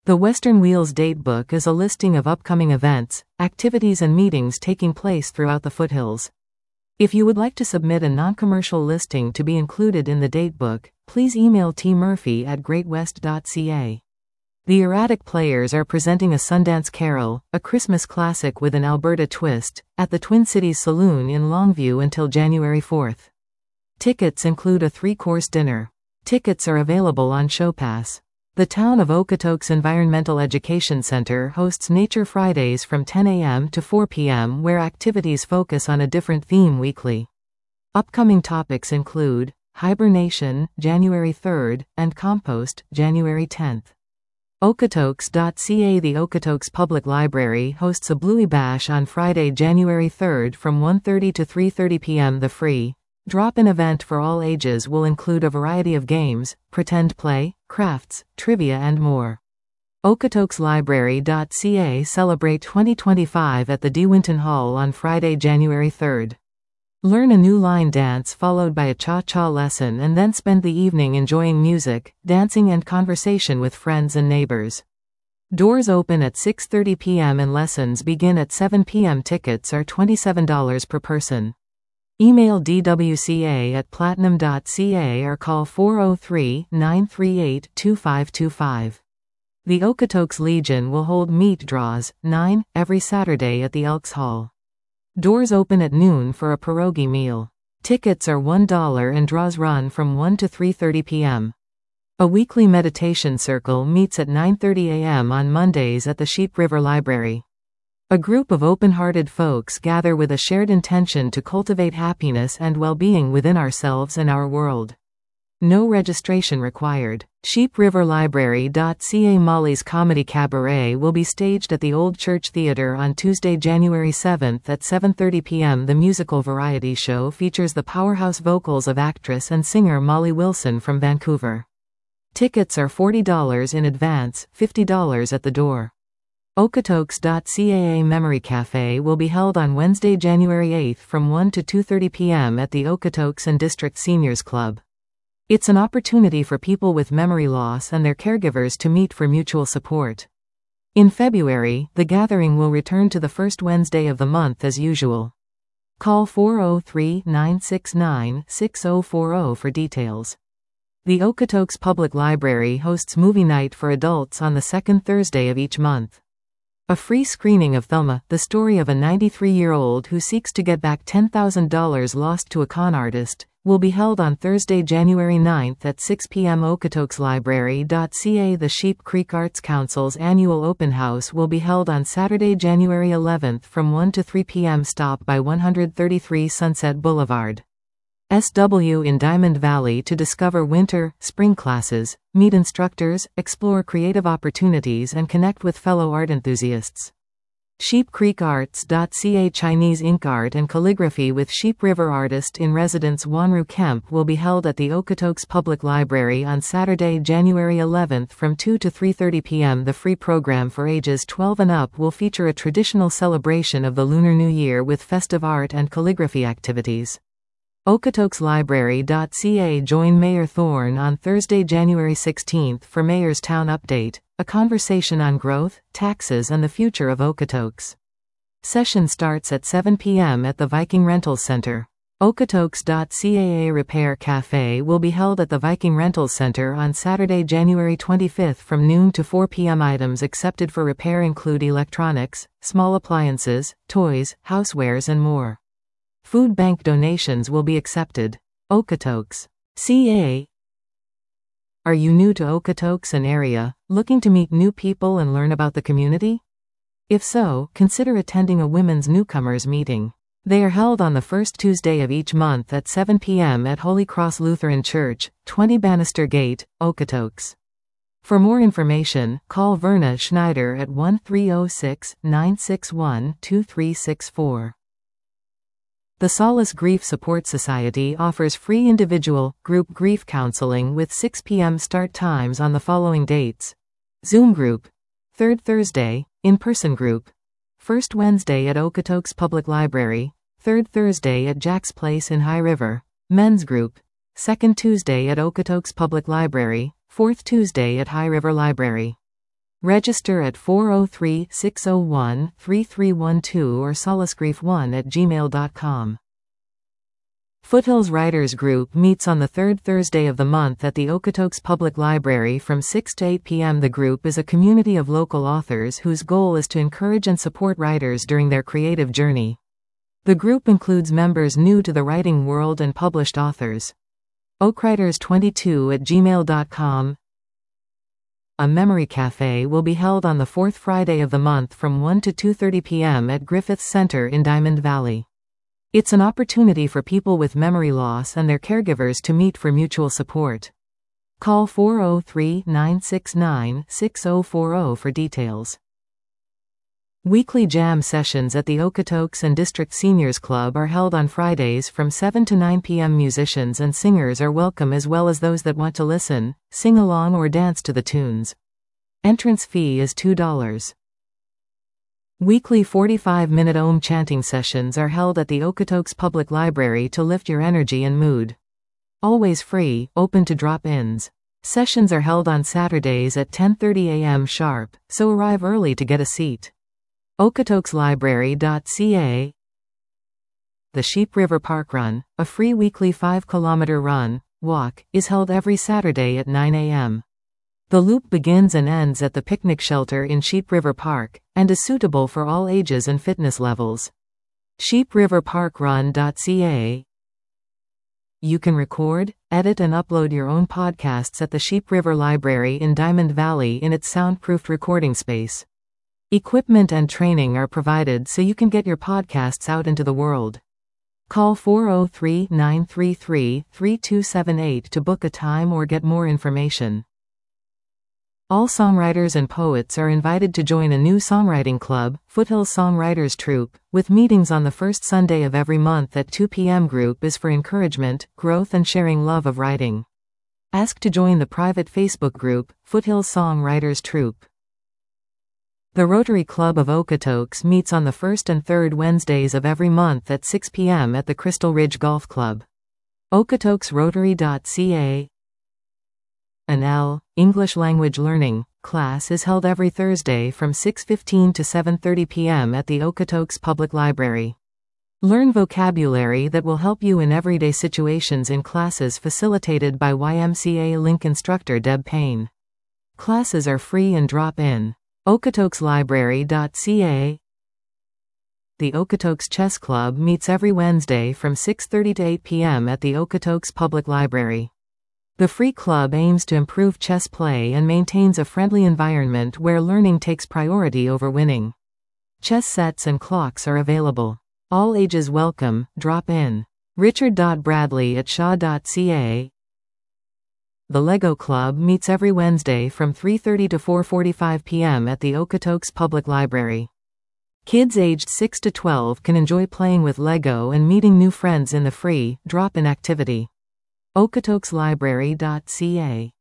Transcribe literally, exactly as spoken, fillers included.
The Western Wheels Datebook is a listing of upcoming events, activities and meetings taking place throughout the foothills. If you would like to submit a non-commercial listing to be included in the datebook, please email t murphy at great west dot c a. The Erratic Players are presenting a Sundance Carol, a Christmas classic with an Alberta twist, at the Twin Cities Saloon in Longview until January fourth. Tickets include a three-course dinner. Tickets are available on ShowPass. The Town of Okotoks Environmental Education Center hosts Nature Fridays from ten a m to four p m where activities focus on a different theme weekly. Upcoming topics include hibernation, January third, and compost, January tenth. Okotoks dot c a. The Okotoks Public Library hosts a Bluey Bash on Friday, January third from one thirty to three thirty p m The free drop-in event for all ages will include a variety of games, pretend play, crafts, trivia and more. Okotoks Library dot c a celebrate twenty twenty-five at the De Winton Hall on Friday, January third. Learn a new line dance followed by a cha-cha lesson and then spend the evening enjoying music, dancing and conversation with friends and neighbors. Doors open at six thirty p m and lessons begin at seven p m Tickets are twenty-seven dollars per person. Email d w c a at platinum dot c a or call four oh three, nine three eight, two five two five. The Okotoks Legion will hold meat draws, nine, every Saturday at the Elks Hall. Doors open at noon for a pierogi meal. Tickets are one dollar and draws run from one to three thirty p m A weekly meditation circle meets at nine thirty a m on Mondays at the Sheep River Library. A group of open-hearted folks gather with a shared intention to cultivate happiness and well-being within ourselves and our world. No registration required. Sheep River Library dot c a. Molly's Comedy Cabaret will be staged at the Old Church Theatre on Tuesday, January seventh at seven thirty p m The musical variety show features the powerhouse vocals of actress and singer Molly Wilson from Vancouver. Tickets are forty dollars in advance, fifty dollars at the door. Okotoks dot c a. Memory Cafe will be held on Wednesday, January eighth from one to two thirty p m at the Okotoks and District Seniors Club. It's an opportunity for people with memory loss and their caregivers to meet for mutual support. In February, the gathering will return to the first Wednesday of the month as usual. Call four oh three, nine six nine, six oh four oh for details. The Okotoks Public Library hosts movie night for adults on the second Thursday of each month. A free screening of Thelma, the story of a ninety-three-year-old who seeks to get back ten thousand dollars lost to a con artist, will be held on Thursday, January ninth at six p m Okotoks Library dot c a. The Sheep Creek Arts Council's annual open house will be held on Saturday, January eleventh from one to three p m Stop by one thirty-three Sunset Boulevard. S W in Diamond Valley to discover winter, spring classes, meet instructors, explore creative opportunities and connect with fellow art enthusiasts. Sheep Creek Arts dot c a. Chinese ink art and calligraphy with Sheep River artist-in-residence Wanru Kemp will be held at the Okotoks Public Library on Saturday, January eleventh from two to three thirty p m The free program for ages twelve and up will feature a traditional celebration of the Lunar New Year with festive art and calligraphy activities. Okotoks Library dot c a. Join Mayor Thorne on Thursday, January sixteenth for Mayor's Town Update, a conversation on growth, taxes and the future of Okotoks. Session starts at seven p m at the Viking Rentals Center. Okotoks dot c a. Repair Cafe will be held at the Viking Rentals Center on Saturday, January twenty-fifth from noon to four p m Items accepted for repair include electronics, small appliances, toys, housewares and more. Food bank donations will be accepted. Okotoks. C A. Are you new to Okotoks and area, looking to meet new people and learn about the community? If so, consider attending a Women's Newcomers meeting. They are held on the first Tuesday of each month at seven p m at Holy Cross Lutheran Church, twenty Bannister Gate, Okotoks. For more information, call Verna Schneider at one three oh six, nine six one, two three six four. The Solace Grief Support Society offers free individual, group grief counseling with six p m start times on the following dates. Zoom group. Third Thursday, in-person group. First Wednesday at Okotoks Public Library. Third Thursday at Jack's Place in High River. Men's group. Second Tuesday at Okotoks Public Library. Fourth Tuesday at High River Library. Register at four oh three, six oh one, three three one two or solacegrief one at gmail dot com. Foothills Writers Group meets on the third Thursday of the month at the Okotoks Public Library from six to eight p m The group is a community of local authors whose goal is to encourage and support writers during their creative journey. The group includes members new to the writing world and published authors. okwriters twenty-two at gmail dot com. A Memory Cafe will be held on the fourth Friday of the month from one to two thirty p m at Griffith Center in Diamond Valley. It's an opportunity for people with memory loss and their caregivers to meet for mutual support. Call four oh three, nine six nine, six oh four oh for details. Weekly jam sessions at the Okotoks and District Seniors Club are held on Fridays from seven to nine p m Musicians and singers are welcome as well as those that want to listen, sing along or dance to the tunes. Entrance fee is two dollars. Weekly forty-five minute Om chanting sessions are held at the Okotoks Public Library to lift your energy and mood. Always free, open to drop-ins. Sessions are held on Saturdays at ten thirty a m sharp, so arrive early to get a seat. okotoks library dot c a. The Sheep River Park Run, a free weekly five kilometer run, walk, is held every Saturday at nine a m The loop begins and ends at the picnic shelter in Sheep River Park, and is suitable for all ages and fitness levels. sheep river park run dot c a. You can record, edit and upload your own podcasts at the Sheep River Library in Diamond Valley in its soundproofed recording space. Equipment and training are provided so you can get your podcasts out into the world. Call four oh three, nine three three, three two seven eight to book a time or get more information. All songwriters and poets are invited to join a new songwriting club, Foothills Songwriters Troupe, with meetings on the first Sunday of every month at two p m Group is for encouragement, growth and sharing love of writing. Ask to join the private Facebook group, Foothills Songwriters Troupe. The Rotary Club of Okotoks meets on the first and third Wednesdays of every month at six p m at the Crystal Ridge Golf Club. okotoks rotary dot c a. An L, English Language Learning, class is held every Thursday from six fifteen to seven thirty p m at the Okotoks Public Library. Learn vocabulary that will help you in everyday situations in classes facilitated by Y M C A Link instructor Deb Payne. Classes are free and drop in. okotoks library dot c a. The Okotoks Chess Club meets every Wednesday from six thirty to eight p m at the Okotoks Public Library. The free club aims to improve chess play and maintains a friendly environment where learning takes priority over winning. Chess sets and clocks are available. All ages welcome, drop in. richard dot bradley at shaw dot c a. The Lego Club meets every Wednesday from three thirty to four forty-five p m at the Okotoks Public Library. Kids aged six to twelve can enjoy playing with Lego and meeting new friends in the free, drop-in activity. okotoks library dot c a.